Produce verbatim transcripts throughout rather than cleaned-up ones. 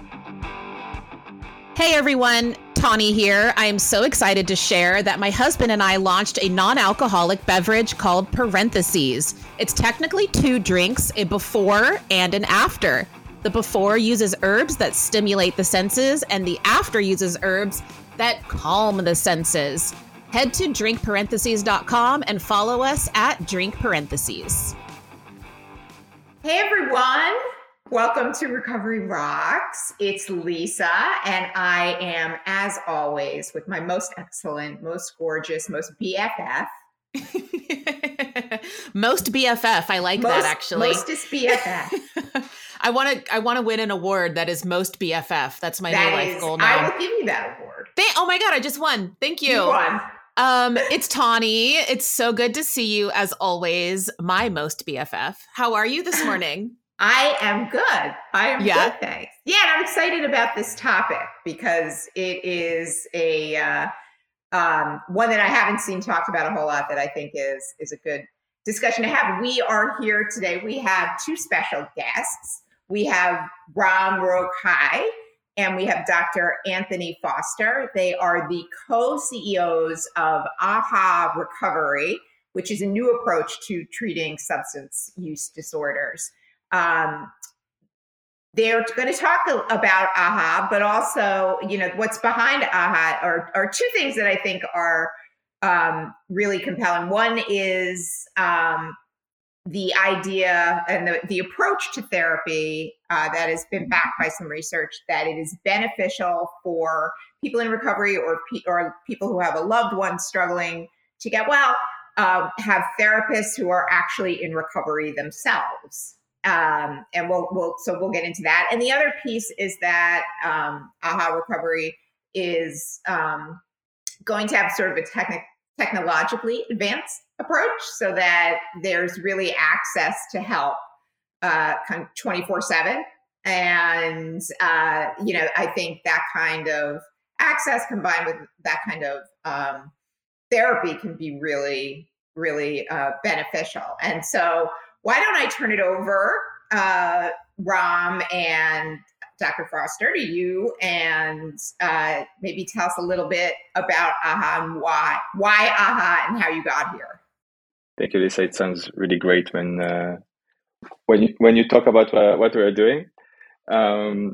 Hey everyone, Tawny here. I am so excited to share that my husband and I launched a non-alcoholic beverage called Parentheses. It's technically two drinks, a before and an after. The before uses herbs that stimulate the senses, and the after uses herbs that calm the senses. Head to drink parentheses dot com and follow us at Drink Parentheses. Hey everyone. Welcome to Recovery Rocks. It's Lisa, and I am, as always, with my most excellent, most gorgeous, most B F F. Most B F F. I like most, that, actually. Mostest B F F. I want to I want to win an award that is most B F F. That's my that new is, life goal now. I will give you that award. They, oh my God, I just won. Thank you. You won. Um, it's Tawny. It's so good to see you, as always, my most B F F. How are you this morning? I am good. I am yeah? good, thanks. Yeah, and I'm excited about this topic because it is a uh, um, one that I haven't seen talked about a whole lot that I think is is a good discussion to have. We are here today. We have two special guests. We have Ram Rokhai and we have Doctor Anthony Foster. They are the co-C E Os of AHA Recovery, which is a new approach to treating substance use disorders. Um, they're going to talk about AHA, but also, you know, what's behind AHA are, are two things that I think are um, really compelling. One is um, the idea and the, the approach to therapy uh, that has been backed by some research that it is beneficial for people in recovery or, pe- or people who have a loved one struggling to get well, uh, have therapists who are actually in recovery themselves. Um, and we'll, we'll, so we'll get into that. And the other piece is that um, AHA Recovery is um, going to have sort of a techni- technologically advanced approach so that there's really access to help uh, kind of twenty-four seven. And, uh, you know, I think that kind of access combined with that kind of um, therapy can be really, really uh, beneficial. And so why don't I turn it over, uh, Ram and Doctor Foster, to you, and uh, maybe tell us a little bit about AHA and why, why AHA and how you got here. Thank you, Lisa. It sounds really great when uh, when you when you talk about uh, what we are doing. Um,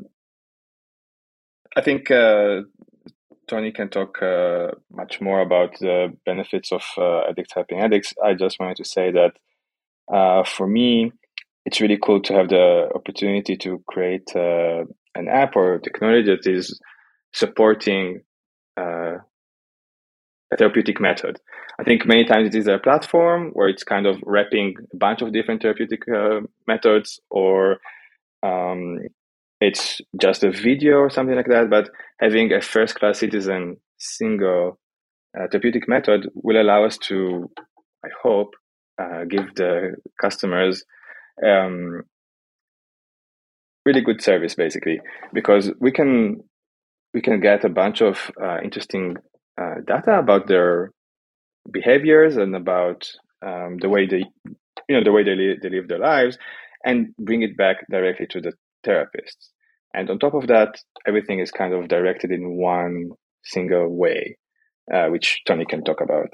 I think uh, Tony can talk uh, much more about the benefits of uh, addicts helping addicts. I just wanted to say that uh, for me, it's really cool to have the opportunity to create uh, an app or technology that is supporting uh, a therapeutic method. I think many times it is a platform where it's kind of wrapping a bunch of different therapeutic uh, methods, or um, it's just a video or something like that. But having a first-class citizen single uh, therapeutic method will allow us to, I hope, uh, give the customers um, really good service, basically, because we can we can get a bunch of uh, interesting uh, data about their behaviors and about um, the way they, you know, the way they, li- they live their lives, and bring it back directly to the therapists. And on top of that, everything is kind of directed in one single way, uh, which Tony can talk about.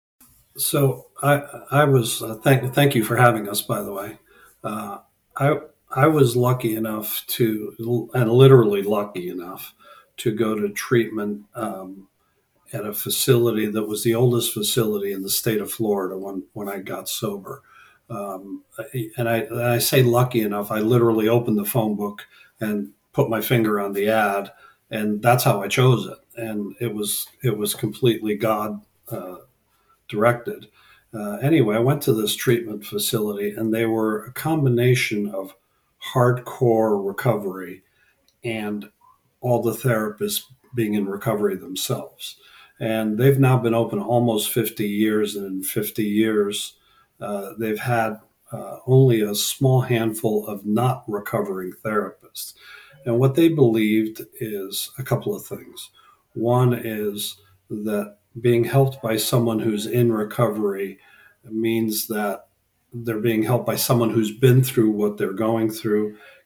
So I I was uh, thank thank you for having us. By the way, uh, I I was lucky enough to, and literally lucky enough, to go to treatment um, at a facility that was the oldest facility in the state of Florida when when I got sober. Um, and I and I say lucky enough. I literally opened the phone book and put my finger on the ad, and that's how I chose it. And it was it was completely God Uh, directed. Uh, anyway, I went to this treatment facility, and they were a combination of hardcore recovery and all the therapists being in recovery themselves. And they've now been open almost fifty years, and in fifty years, uh, they've had uh, only a small handful of not recovering therapists. And what they believed is a couple of things. One is that being helped by someone who's in recovery means that they're being helped by someone who's been through what they're going through,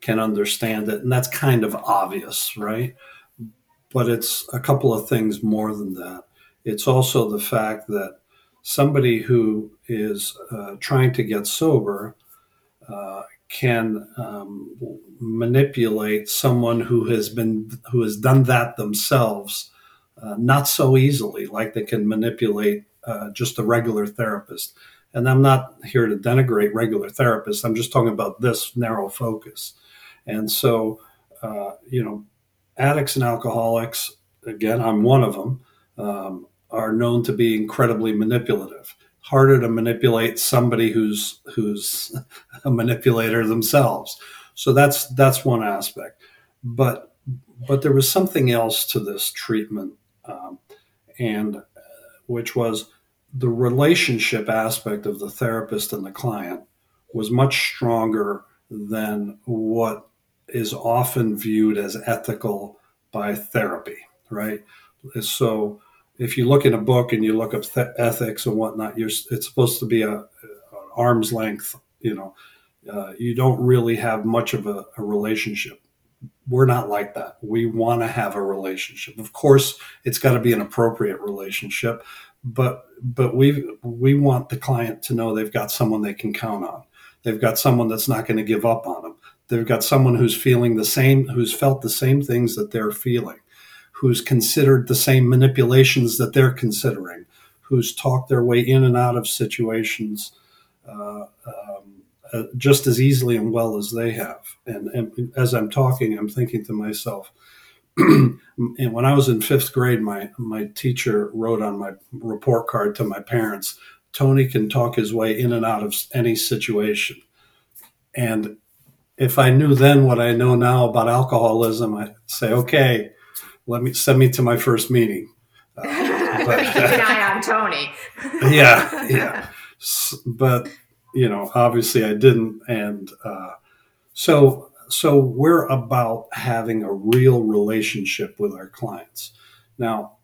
can understand it. And that's kind of obvious, right? But it's a couple of things more than that. It's also the fact that somebody who is uh, trying to get sober uh, can um, manipulate someone who has been who has done that themselves uh, not so easily, like they can manipulate uh, just a regular therapist. And I'm not here to denigrate regular therapists. I'm just talking about this narrow focus. And so, uh, you know, addicts and alcoholics, again, I'm one of them, um, are known to be incredibly manipulative. Harder to manipulate somebody who's who's a manipulator themselves. So that's that's one aspect. But but there was something else to this treatment, um, and uh, which was the relationship aspect of the therapist and the client was much stronger than what is often viewed as ethical by therapy, right? So if you look in a book and you look up th- ethics and whatnot, you're, it's supposed to be a, a arm's length, you know, uh, you don't really have much of a, a relationship. We're not like that. We want to have a relationship. Of course, it's got to be an appropriate relationship, but but we we want the client to know they've got someone they can count on. They've got someone that's not going to give up on them. They've got someone who's feeling the same, who's felt the same things that they're feeling, who's considered the same manipulations that they're considering, who's talked their way in and out of situations uh, um, uh, just as easily and well as they have. And, and as I'm talking, I'm thinking to myself, and when I was in fifth grade, my, my teacher wrote on my report card to my parents, Tony can talk his way in and out of any situation. And if I knew then what I know now about alcoholism, I'd say, okay, let me send me to my first meeting. Uh, but, keep an eye on Tony. yeah, yeah. But, you know, obviously I didn't. And uh, so, so we're about having a real relationship with our clients. Now,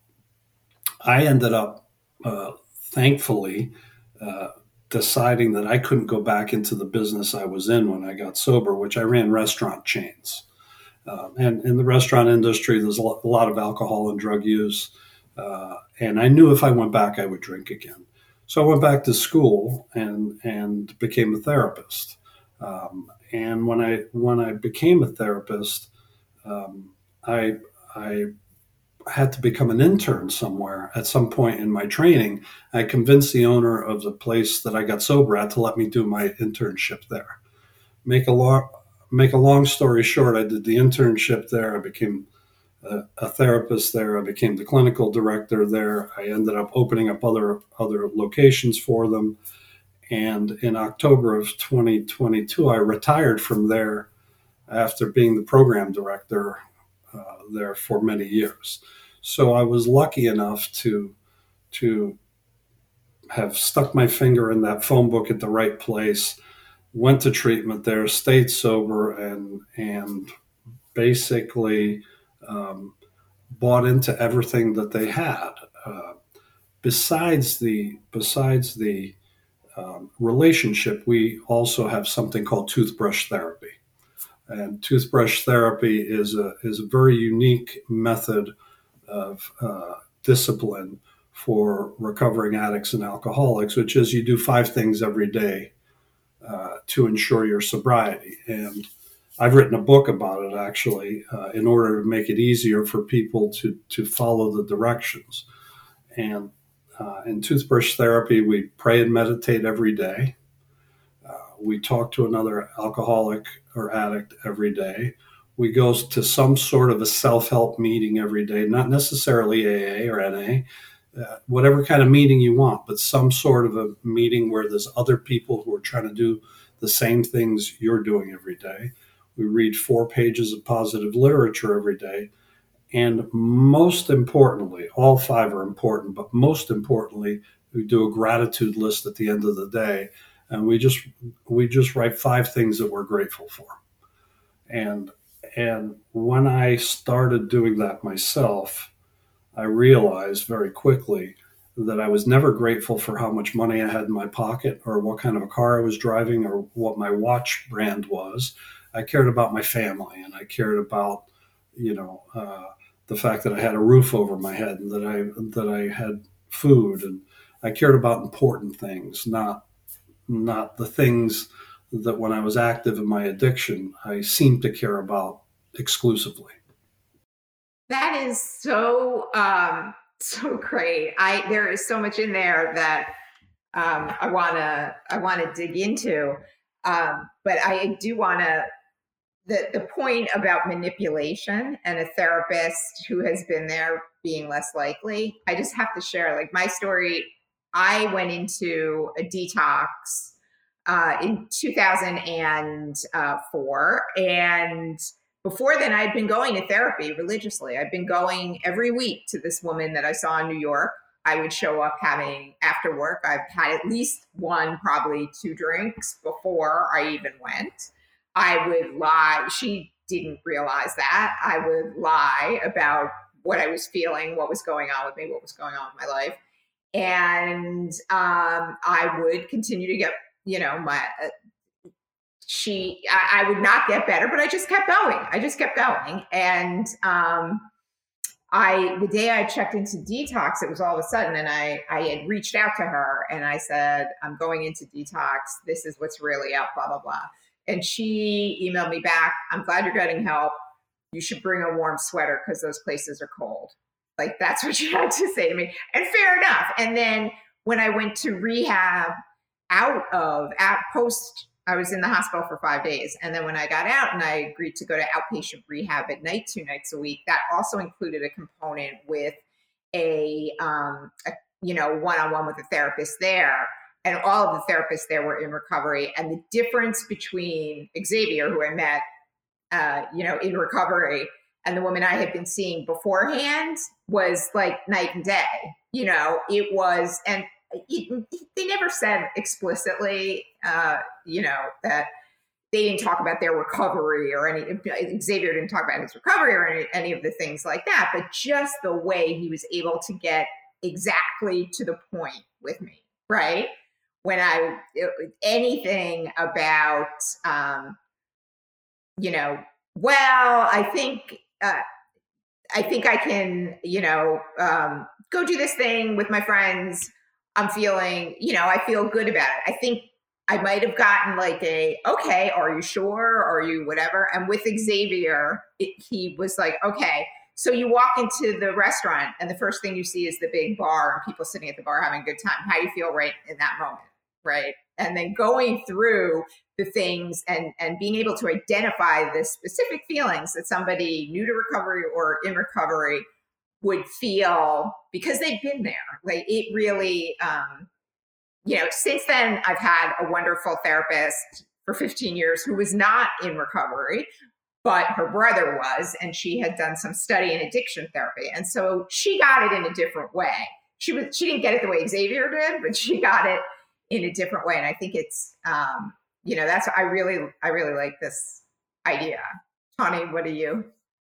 I ended up, uh, thankfully, uh, deciding that I couldn't go back into the business I was in when I got sober, which I ran restaurant chains. Uh, and in the restaurant industry, there's a lot of alcohol and drug use. Uh, and I knew if I went back, I would drink again. So I went back to school and, and became a therapist. Um, and when I when I became a therapist, um, I I had to become an intern somewhere at some point in my training. I convinced the owner of the place that I got sober at to let me do my internship there. Make a long make a long story short, I did the internship there. I became a, a therapist there. I became the clinical director there. I ended up opening up other other locations for them. And in October of twenty twenty-two, I retired from there after being the program director uh, there for many years. So I was lucky enough to to have stuck my finger in that phone book at the right place, went to treatment there, stayed sober, and and basically um, bought into everything that they had. Uh, besides the besides the um, relationship, we also have something called toothbrush therapy. And toothbrush therapy is a is a very unique method of uh, discipline for recovering addicts and alcoholics, which is you do five things every day uh, to ensure your sobriety. And I've written a book about it, actually, uh, in order to make it easier for people to to follow the directions. And uh, in toothbrush therapy, we pray and meditate every day. Uh, we talk to another alcoholic or addict every day. We go to some sort of a self-help meeting every day, not necessarily A A or N A, uh, whatever kind of meeting you want, but some sort of a meeting where there's other people who are trying to do the same things you're doing every day. We read four pages of positive literature every day. And most importantly, all five are important, but most importantly, we do a gratitude list at the end of the day. And we just we just write five things that we're grateful for. And and when I started doing that myself, I realized very quickly that I was never grateful for how much money I had in my pocket or what kind of a car I was driving or what my watch brand was. I cared about my family, and I cared about, you know, uh, the fact that I had a roof over my head, and that I that I had food, and I cared about important things, not not the things that when I was active in my addiction, I seemed to care about exclusively. That is so um, so great. I there is so much in there that um, I wanna I wanna dig into, um, but I do wanna the the point about manipulation and a therapist who has been there being less likely. I just have to share like my story. I went into a detox uh, in two thousand four, and before then, I'd been going to therapy religiously. I'd been going every week to this woman that I saw in New York. I would show up having after work. I've had at least one, probably two drinks before I even went. I would lie. She didn't realize that. I would lie about what I was feeling, what was going on with me, what was going on with my life. And um, I would continue to get, you know, my, uh, she, I, I would not get better, but I just kept going. I just kept going. And um, I, the day I checked into detox, it was all of a sudden, and I, I had reached out to her and I said, I'm going into detox. This is what's really up, blah, blah, blah. And she emailed me back, I'm glad you're getting help. You should bring a warm sweater because those places are cold. Like, that's what she had to say to me. And fair enough. And then when I went to rehab out of, at post, I was in the hospital for five days. And then when I got out and I agreed to go to outpatient rehab at night, two nights a week, that also included a component with a, um, a you know, one-on-one with a therapist there. And all of the therapists there were in recovery. And the difference between Xavier, who I met, uh, you know, in recovery, and the woman I had been seeing beforehand was like night and day. You know, it was, and it, they never said explicitly, uh, you know, that they didn't talk about their recovery or any, Xavier didn't talk about his recovery or any, any of the things like that, but just the way he was able to get exactly to the point with me, right? When I, anything about, um, you know, well, I think, uh, I think I can, you know, um, go do this thing with my friends. I'm feeling, you know, I feel good about it. I think I might have gotten like a, okay, are you sure? Are you whatever? And with Xavier, it, he was like, okay, so you walk into the restaurant and the first thing you see is the big bar and people sitting at the bar having a good time. How do you feel right in that moment? Right. And then going through the things and, and being able to identify the specific feelings that somebody new to recovery or in recovery would feel because they've been there. Like it really, um, you know, since then I've had a wonderful therapist for fifteen years who was not in recovery, but her brother was, and she had done some study in addiction therapy. And so she got it in a different way. She was, she didn't get it the way Xavier did, but she got it in a different way. And I think it's, um, you know, that's, I really, I really like this idea. Tawny, what do you?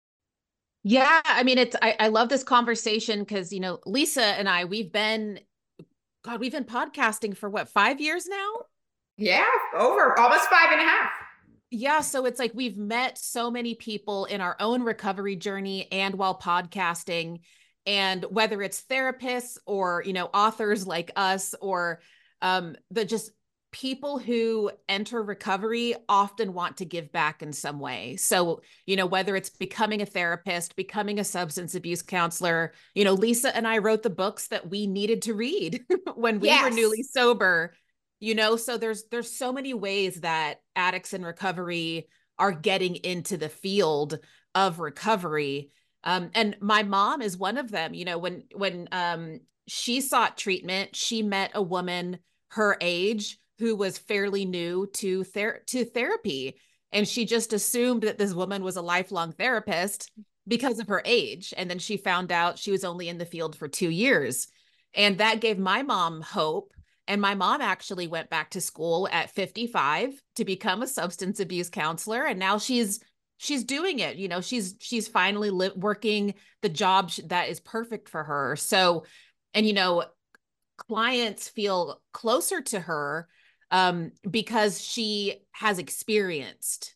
Yeah. I mean, it's, I, I love this conversation because, you know, Lisa and I, we've been, God, we've been podcasting for what, five years now? Yeah. Over almost five and a half. Yeah. So it's like, we've met so many people in our own recovery journey and while podcasting, and whether it's therapists or, you know, authors like us, or um, the just people who enter recovery often want to give back in some way. So, you know, whether it's becoming a therapist, becoming a substance abuse counselor, you know, Lisa and I wrote the books that we needed to read when we yes. were newly sober, you know, so there's, there's so many ways that addicts in recovery are getting into the field of recovery. Um, and my mom is one of them. You know, when, when um, she sought treatment, she met a woman her age who was fairly new to ther- to therapy. And she just assumed that this woman was a lifelong therapist because of her age. And then she found out she was only in the field for two years. And that gave my mom hope. And my mom actually went back to school at fifty-five to become a substance abuse counselor. And now she's she's doing it. You know, she's she's finally li- working the job that is perfect for her. So, and, you know, clients feel closer to her um, because she has experienced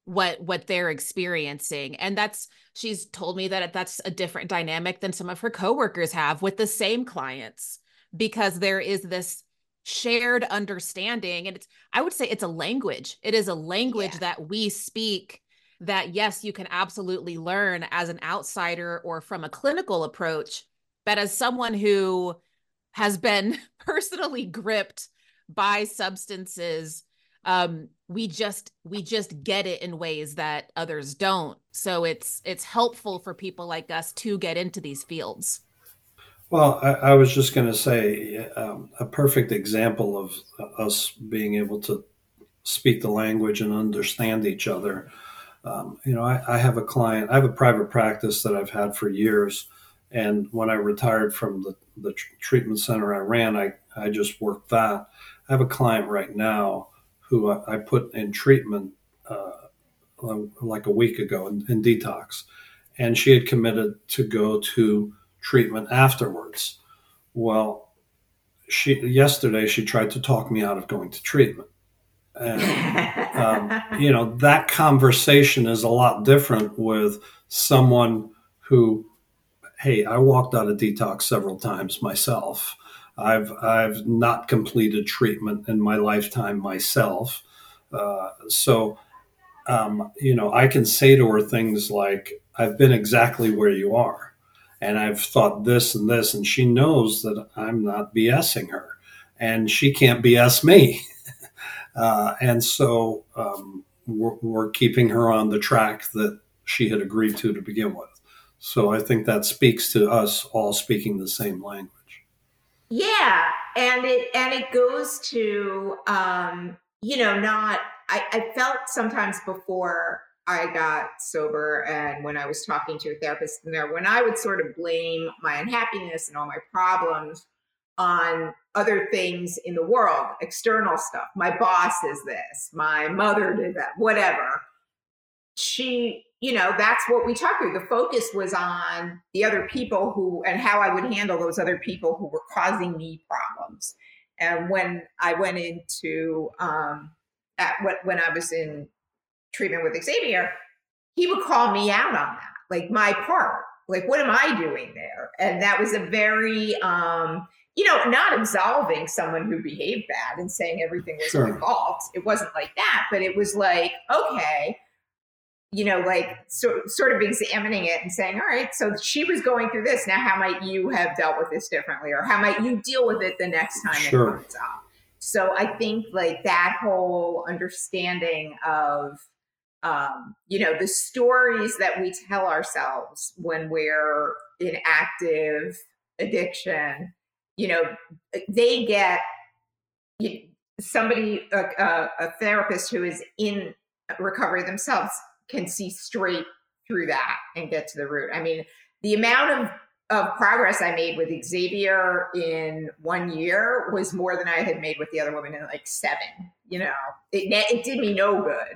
what what they're experiencing. And that's, she's told me that that's a different dynamic than some of her coworkers have with the same clients, because there is this shared understanding. And it's, I would say it's a language. It is a language yeah. that we speak, that yes, you can absolutely learn as an outsider or from a clinical approach, but as someone who has been personally gripped by substances, um, we just, we just get it in ways that others don't. So it's, it's helpful for people like us to get into these fields. Well, I, I was just going to say um, a perfect example of us being able to speak the language and understand each other. Um, you know, I, I have a client, I have a private practice that I've had for years. And when I retired from the, the tr- treatment center I ran, I, I just worked that. I have a client right now who I, I put in treatment uh, like a week ago in, in detox. And she had committed to go to treatment afterwards. Well, she yesterday she tried to talk me out of going to treatment. And, um, you know, that conversation is a lot different with someone who, hey, I walked out of detox several times myself. I've I've not completed treatment in my lifetime myself. Uh, so, um, you know, I can say to her things like, I've been exactly where you are, and I've thought this and this, and she knows that I'm not BSing her, and she can't B S me. Uh, and so um, we're, we're keeping her on the track that she had agreed to to begin with. So I think that speaks to us all speaking the same language. Yeah, and it and it goes to um, you know, not. I, I felt sometimes before I got sober, and when I was talking to a therapist in there, when I would sort of blame my unhappiness and all my problems on other things in the world, external stuff. My boss is this, my mother did that, whatever. She, you know, that's what we talked through. The focus was on the other people who, and how I would handle those other people who were causing me problems. And when I went into, um, at what, when I was in treatment with Xavier, he would call me out on that, like my part, like, what am I doing there? And that was a very, um, you know, not absolving someone who behaved bad and saying everything was Sure. my fault. It wasn't like that, but it was like, okay, you know, like so, sort of examining it and saying, all right, so she was going through this. Now, how might you have dealt with this differently? Or how might you deal with it the next time Sure. it comes up? So I think like that whole understanding of, um, you know, the stories that we tell ourselves when we're in active addiction, you know, they get you, somebody, a, a, a therapist who is in recovery themselves can see straight through that and get to the root. I mean, the amount of, of progress I made with Xavier in one year was more than I had made with the other woman in like seven. You know, it, it did me no good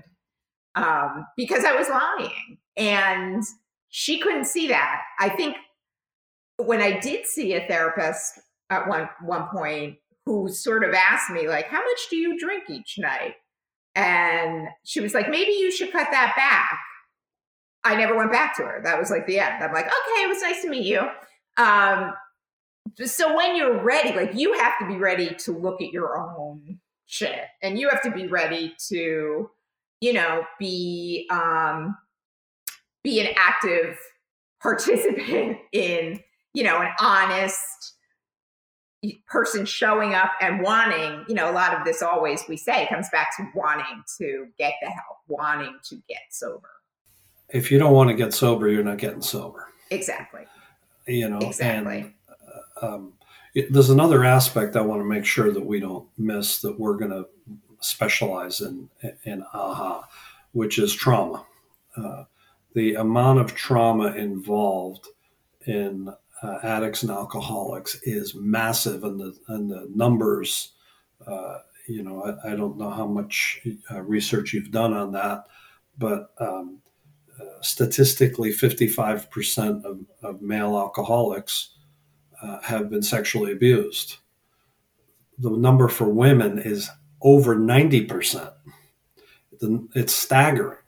um, because I was lying, and she couldn't see that. I think when I did see a therapist at one one point who sort of asked me, like, how much do you drink each night? And she was like, maybe you should cut that back. I never went back to her. That was like the end. I'm like, okay, it was nice to meet you. Um, so when you're ready, like you have to be ready to look at your own shit, and you have to be ready to, you know, be, um, be an active participant in, you know, an honest person showing up and wanting, you know, a lot of this always we say comes back to wanting to get the help, wanting to get sober. If you don't want to get sober, you're not getting sober. Exactly. You know, exactly. And uh, um, it, there's another aspect I want to make sure that we don't miss that we're going to specialize in, in A H A, which is trauma. Uh, the amount of trauma involved in uh, addicts and alcoholics is massive, and the and the numbers. Uh, you know, I, I don't know how much uh, research you've done on that, but um, uh, statistically, fifty-five percent of, of male alcoholics uh, have been sexually abused. The number for women is over ninety percent. It's staggering.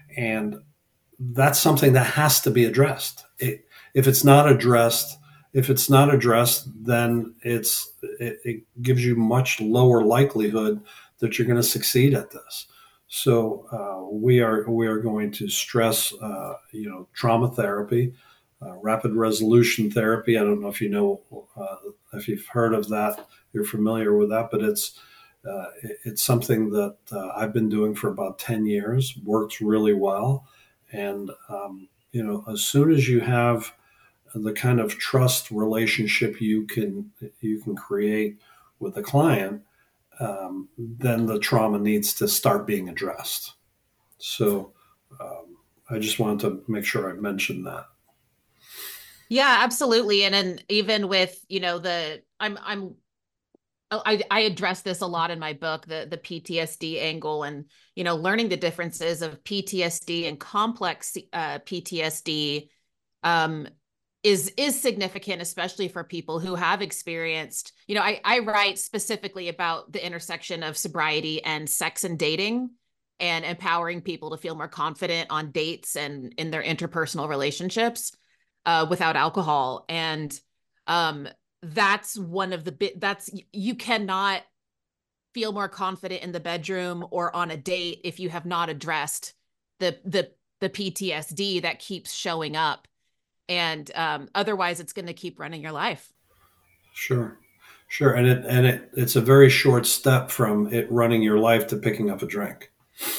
And that's something that has to be addressed. It, if it's not addressed, if it's not addressed, then it's it, it gives you much lower likelihood that you're going to succeed at this. So uh, we are we are going to stress, uh, you know, trauma therapy, uh, rapid resolution therapy. I don't know if you know uh, if you've heard of that, you're familiar with that, but it's uh, it's something that uh, I've been doing for about ten years. Works really well, and um, you know, as soon as you have the kind of trust relationship you can you can create with the client, um, then the trauma needs to start being addressed. So um, I just wanted to make sure I mentioned that. Yeah, absolutely. And then even with, you know, the I'm I'm I, I address this a lot in my book, the the P T S D angle, and you know, learning the differences of P T S D and complex uh, P T S D um, is is significant, especially for people who have experienced. You know, I I write specifically about the intersection of sobriety and sex and dating, and empowering people to feel more confident on dates and in their interpersonal relationships uh, without alcohol. And um, that's one of the bit that's you cannot feel more confident in the bedroom or on a date if you have not addressed the the the P T S D that keeps showing up, and um, otherwise it's going to keep running your life. Sure, sure, and it and it it's a very short step from it running your life to picking up a drink,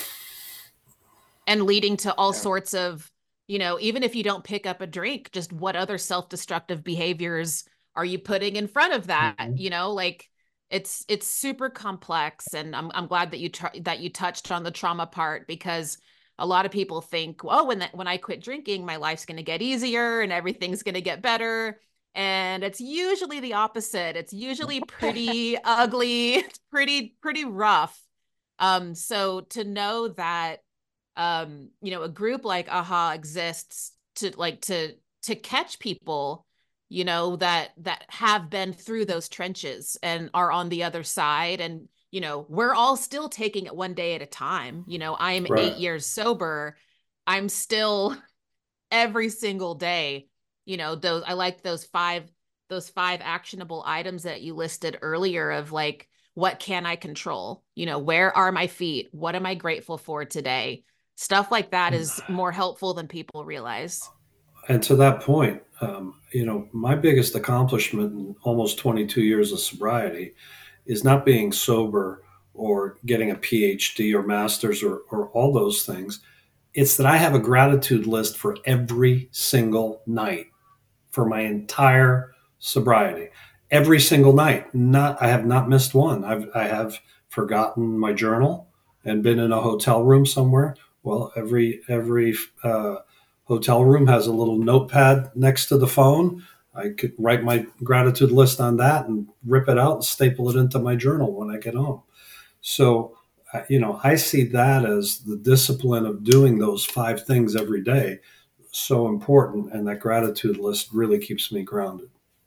and leading to all Yeah. sorts of, you know, even if you don't pick up a drink, just what other self-destructive behaviors are you putting in front of that? mm-hmm. You know, like it's it's super complex, and I'm I'm glad that you tr- that you touched on the trauma part, because a lot of people think, oh, when that when I quit drinking, my life's going to get easier and everything's going to get better. And it's usually the opposite. It's usually pretty ugly. It's pretty pretty rough. Um, so to know that um, you know, a group like A H A exists to like to to catch people, you know, that that have been through those trenches and are on the other side. And, you know, we're all still taking it one day at a time. You know, I'm Right. eight years sober. I'm still every single day, you know, those I like those five those five actionable items that you listed earlier of like, what can I control? You know, where are my feet? What am I grateful for today? Stuff like that is more helpful than people realize. And to that point, um, you know, my biggest accomplishment in almost twenty-two years of sobriety is not being sober or getting a P H D or master's or, or all those things. It's that I have a gratitude list for every single night for my entire sobriety. Every single night. Not I have not missed one. I've I have forgotten my journal and been in a hotel room somewhere. Well, every every uh, hotel room has a little notepad next to the phone. I could write my gratitude list on that and rip it out and staple it into my journal when I get home. So, uh, you know, I see that as the discipline of doing those five things every day so important, and that gratitude list really keeps me grounded.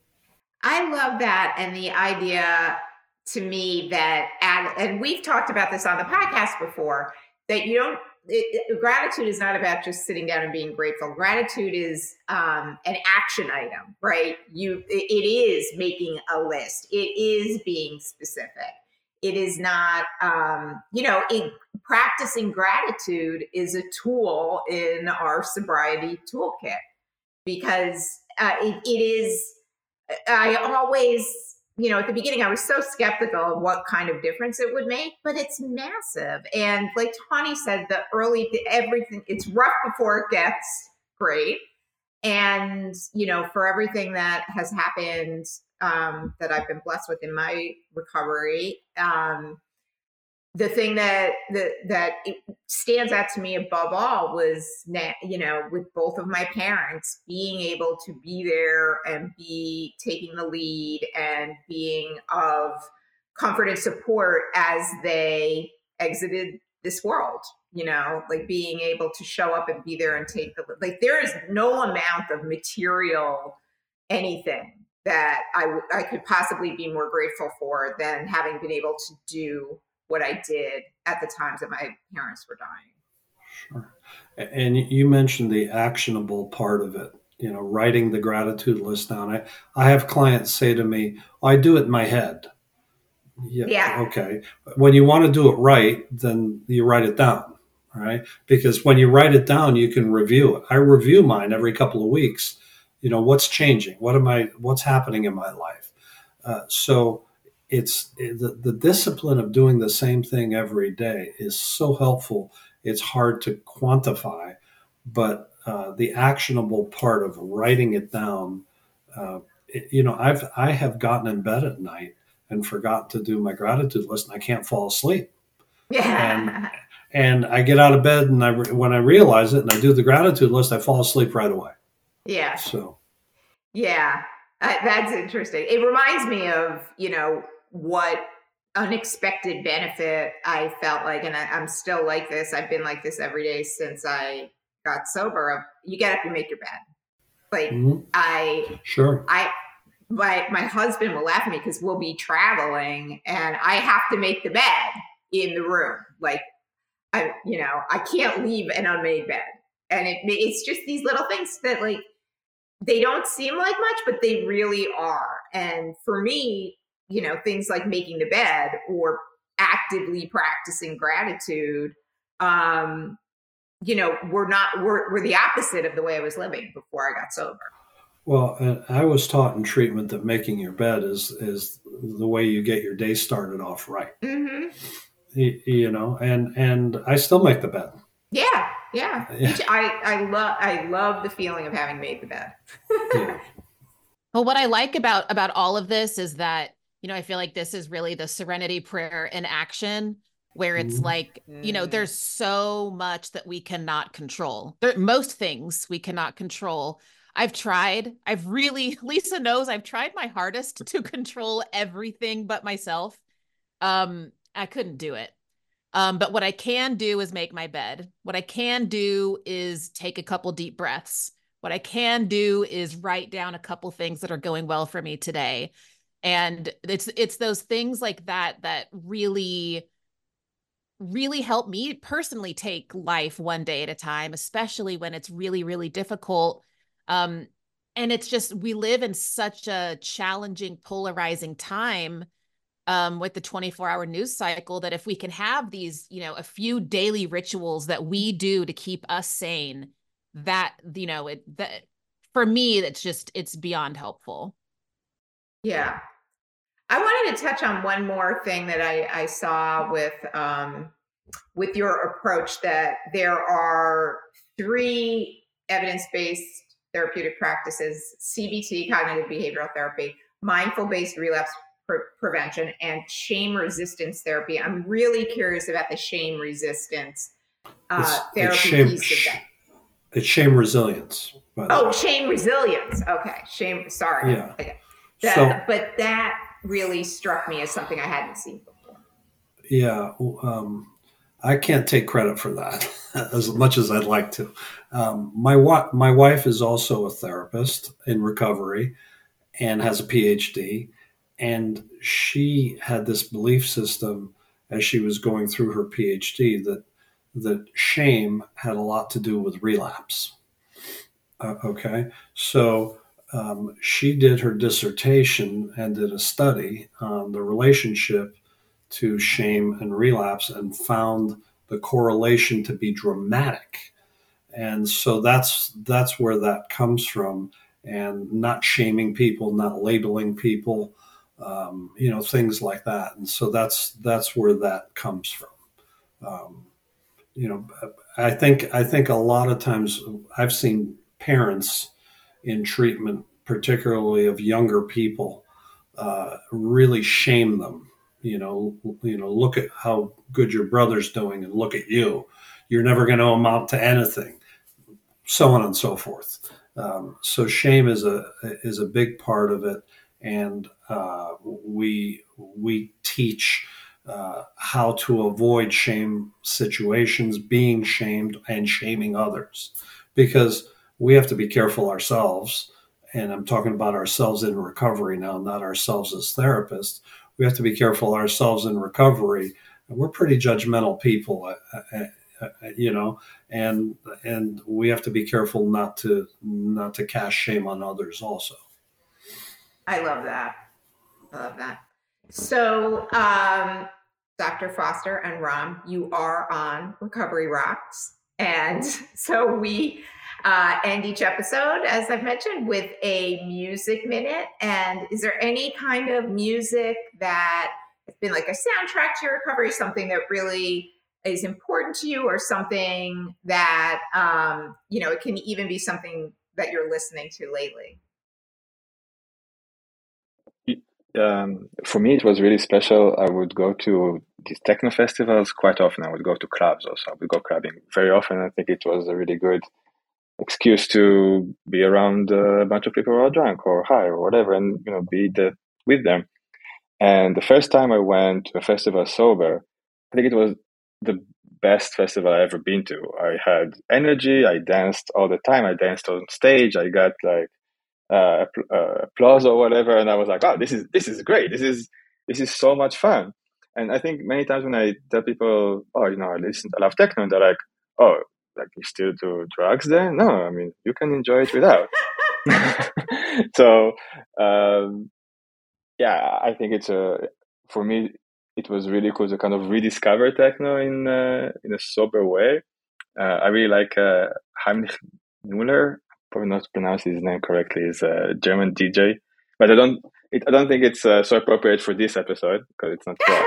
I love that. And the idea to me that, and we've talked about this on the podcast before, that you don't, it, it, gratitude is not about just sitting down and being grateful. Gratitude is um, an action item, right? You, it, it is making a list. It is being specific. It is not, um, you know, it, practicing gratitude is a tool in our sobriety toolkit, because uh, it, it is, I always, you know, at the beginning, I was so skeptical of what kind of difference it would make, but it's massive. And like Tawny said, the early, everything, it's rough before it gets great. And, you know, for everything that has happened um, that I've been blessed with in my recovery, um, the thing that that that it stands out to me above all was, you know, with both of my parents being able to be there and be taking the lead and being of comfort and support as they exited this world, you know, like being able to show up and be there and take the, like, there is no amount of material anything that I, I could possibly be more grateful for than having been able to do what I did at the times that my parents were dying. Sure. And you mentioned the actionable part of it, you know, writing the gratitude list down. I, I have clients say to me, "Oh, I do it in my head." Yeah, Yeah. okay. When you want to do it right, then you write it down, right? Because when you write it down, you can review it. I review mine every couple of weeks. You know, what's changing? What am I? What's happening in my life? Uh, so it's the, the discipline of doing the same thing every day is so helpful. It's hard to quantify, but uh, the actionable part of writing it down, uh, it, you know, I've I have gotten in bed at night and forgot to do my gratitude list, and I can't fall asleep. And Yeah. and I get out of bed, and I when I realize it, and I do the gratitude list, I fall asleep right away. Yeah. So Yeah. Uh, that's interesting. It reminds me of, you know, what unexpected benefit I felt like, and I, I'm still like this. I've been like this every day since I got sober. Of you get up, you make your bed. Like mhm, I, sure. I, my my husband will laugh at me because we'll be traveling and I have to make the bed in the room. Like I, you know, I can't leave an unmade bed, and it, it's just these little things that like they don't seem like much, but they really are. And for me, you know, things like making the bed or actively practicing gratitude, um, you know, we're not, we're, we're the opposite of the way I was living before I got sober. Well, and I was taught in treatment that making your bed is is the way you get your day started off right. Mm-hmm. You, you know, and and I still make the bed. Yeah. Yeah. Yeah. I, I love, I love the feeling of having made the bed. Yeah. Well, what I like about about all of this is that, you know, I feel like this is really the serenity prayer in action, where it's Mhm. like, you know, there's so much that we cannot control. There, most things we cannot control. I've tried. I've really, Lisa knows I've tried my hardest to control everything but myself. Um, I couldn't do it. Um, but what I can do is make my bed. What I can do is take a couple deep breaths. What I can do is write down a couple things that are going well for me today. And it's it's those things like that that really really help me personally take life one day at a time, especially when it's really really difficult. Um and it's just we live in such a challenging, polarizing time um, with the twenty-four hour news cycle, that if we can have these, you know, a few daily rituals that we do to keep us sane, that, you know, it, that for me, it's just, it's beyond helpful. Yeah. I wanted to touch on one more thing that I, I saw with, um, with your approach, that there are three evidence-based therapeutic practices: C B T, cognitive behavioral therapy, mindful-based relapse pre- prevention, and shame resistance therapy. I'm really curious about the shame resistance uh, It's therapy it's shame piece of that. it's shame resilience. By the Oh, way. shame resilience. Okay, shame. Sorry. Yeah. Okay. That, So but that really struck me as something I hadn't seen before. yeah, um, I can't take credit for that as much as I'd like to. Um, my wa- my wife is also a therapist in recovery and has a P H D, and she had this belief system as she was going through her P H D that that shame had a lot to do with relapse. Uh, okay, so um, she did her dissertation and did a study on the relationship to shame and relapse and found the correlation to be dramatic. And so that's that's where that comes from, and not shaming people, not labeling people, um, you know, things like that. And so that's that's where that comes from. Um, you know, I think I think a lot of times I've seen parents in treatment, particularly of younger people, uh, really shame them. You know, you know, look at how good your brother's doing, and look at you. You're never going to amount to anything, so on and so forth. Um, so shame is a is a big part of it, and uh, we we teach uh, how to avoid shame situations, being shamed, and shaming others, because we have to be careful ourselves. And I'm talking about ourselves in recovery now, not ourselves as therapists. We have to be careful ourselves in recovery. And we're pretty judgmental people, uh, uh, you know, and and we have to be careful not to not to cast shame on others also. I love that. I love that. So, um, Doctor Foster and Ram, you are on Recovery Rocks. And so we uh, end each episode, as I've mentioned, with a music minute. And is there any kind of music that has been like a soundtrack to your recovery, something that really is important to you, or something that, um, you know, it can even be something that you're listening to lately? Um, for me, it was really special. I would go to these techno festivals quite often. I would go to clubs also. I would go clubbing very often. I think it was a really good excuse to be around a bunch of people who are drunk or high or whatever, and you know, be the, with them. And the first time I went to a festival sober, I think it was the best festival I ever been to. I had energy. I danced all the time. I danced on stage. I got like uh, uh, applause or whatever, and I was like, "Oh, this is this is great. This is this is so much fun." And I think many times when I tell people, "Oh, you know, I listen, I love techno," and they're like, "Oh, like you still do drugs then?" No, I mean, you can enjoy it without. So, um, yeah, I think it's a for me. It was really cool to kind of rediscover techno in uh, in a sober way. Uh, I really like uh, Heinrich Müller. Probably not pronouncing his name correctly. Is a German D J, but I don't. It, I don't think it's uh, so appropriate for this episode because it's not rock.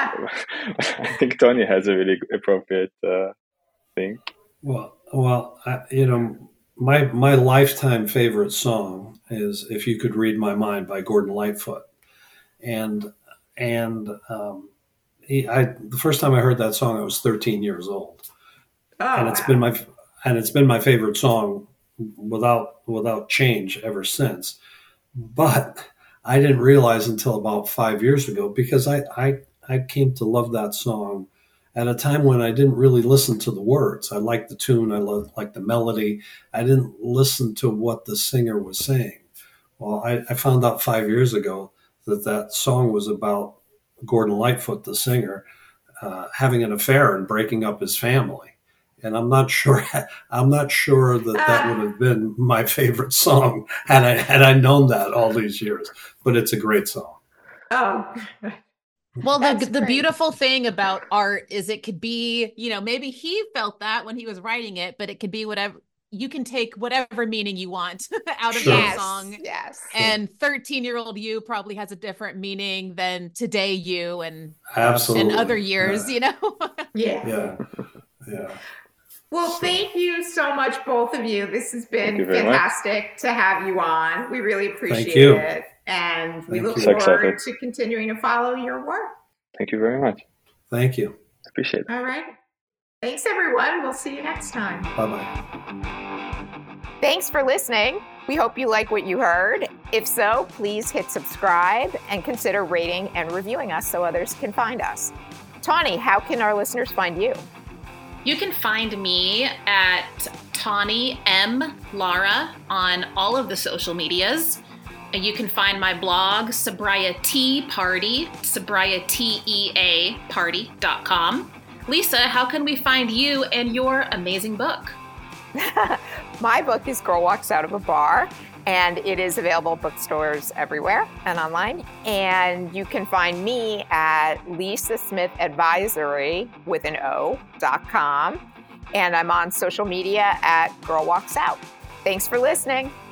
I think Tony has a really appropriate uh, thing. Well, well, I, you know, my my lifetime favorite song is "If You Could Read My Mind" by Gordon Lightfoot, and and um, he, I the first time I heard that song, I was thirteen years old, oh, and it's wow. been my and it's been my favorite song without without change ever since. But I didn't realize until about five years ago, because I I, I came to love that song at a time when I didn't really listen to the words. I liked the tune, I liked the melody. I didn't listen to what the singer was saying. Well, I, I found out five years ago that that song was about Gordon Lightfoot, the singer, uh, having an affair and breaking up his family. And I'm not sure. I'm not sure that that would have been my favorite song had I had I known that all these years. But it's a great song. Oh, well, the That's the great. beautiful thing about art is it could be, you know, maybe he felt that when he was writing it, but it could be whatever. You can take whatever meaning you want out of Sure. that yes, song. yes. And thirteen-year-old you probably has a different meaning than today you and Absolutely. and other years, Yeah. you know. Yeah. Yeah, yeah. Well, thank you so much, both of you. This has been you very much. fantastic to have you on. We really appreciate you. it. And we Thank look you. So forward excited. to continuing to follow your work. Thank you very much. Thank you. Appreciate it. All right. Thanks, everyone. We'll see you next time. Bye bye. Thanks for listening. We hope you like what you heard. If so, please hit subscribe and consider rating and reviewing us so others can find us. Tawny, how can our listeners find you? You can find me at Tawny M. Lara on all of the social medias. You can find my blog, Sobriety Party, sobriety party dot com. Lisa, how can we find you and your amazing book? My book is Girl Walks Out of a Bar, and it is available at bookstores everywhere and online. And you can find me at Lisa Smith Advisory with an O dot com. And I'm on social media at Girl Walks Out. Thanks for listening.